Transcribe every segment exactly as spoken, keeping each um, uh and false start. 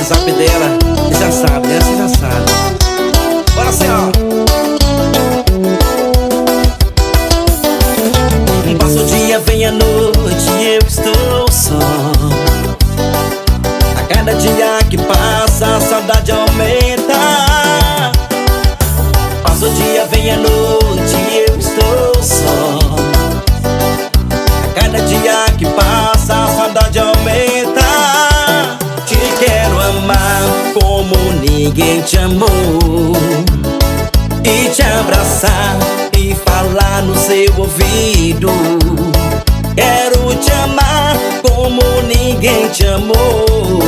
WhatsApp dela. Você já sabe, né? Você já sabe. Bora assim, ó. Passa o dia, vem a noite e eu estou só. A cada dia que passa a saudade aumenta. Passa o dia, vem a noite e eu estou só. A cada dia que passa a saudade aumenta. Te quero amar como ninguém te amou, e te abraçar e falar no seu ouvido. Quero te amar como ninguém te amou,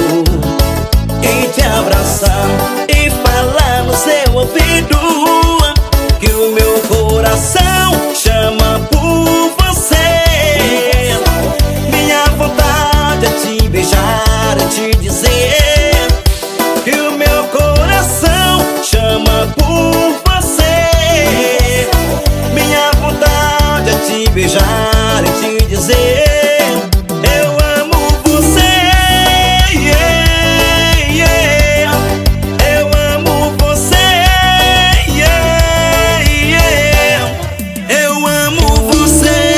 e te abraçar e falar no seu ouvido. Que o meu coração chama por você. Minha vontade é te beijar, é te dizer que o meu coração chama por você. Minha vontade é te beijar e te dizer eu amo você, yeah, yeah. Eu amo você, yeah, yeah. Eu amo você.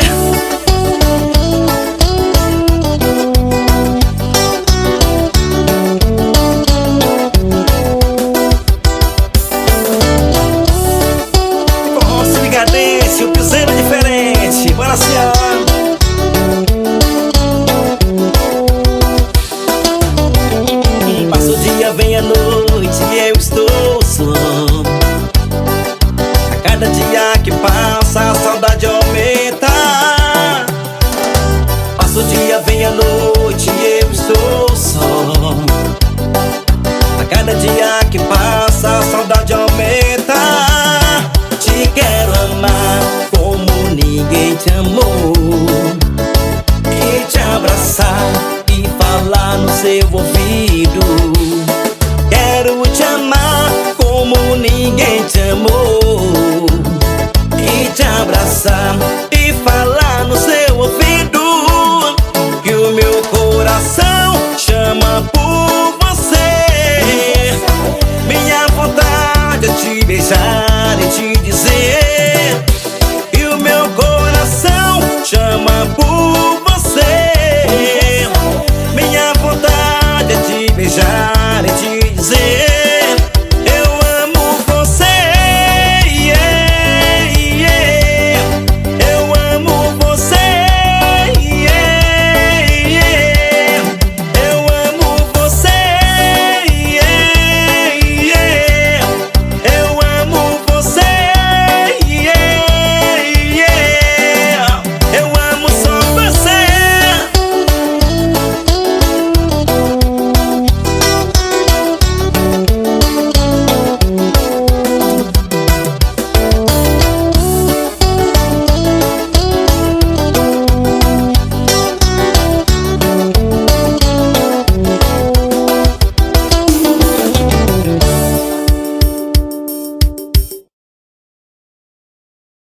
Nossa, Ligadense, o piseiro é diferente. Bora, senhora. Passa o dia, vem a noite e eu estou só. A cada dia que passa a saudade aumenta. Passa o dia, vem a noite e eu estou só. A cada dia que passa a saudade aumenta. Te quero amar como ninguém te amou, e te abraçar e falar no seu ouvido. Quero te amar como ninguém te amou, e te abraçar e falar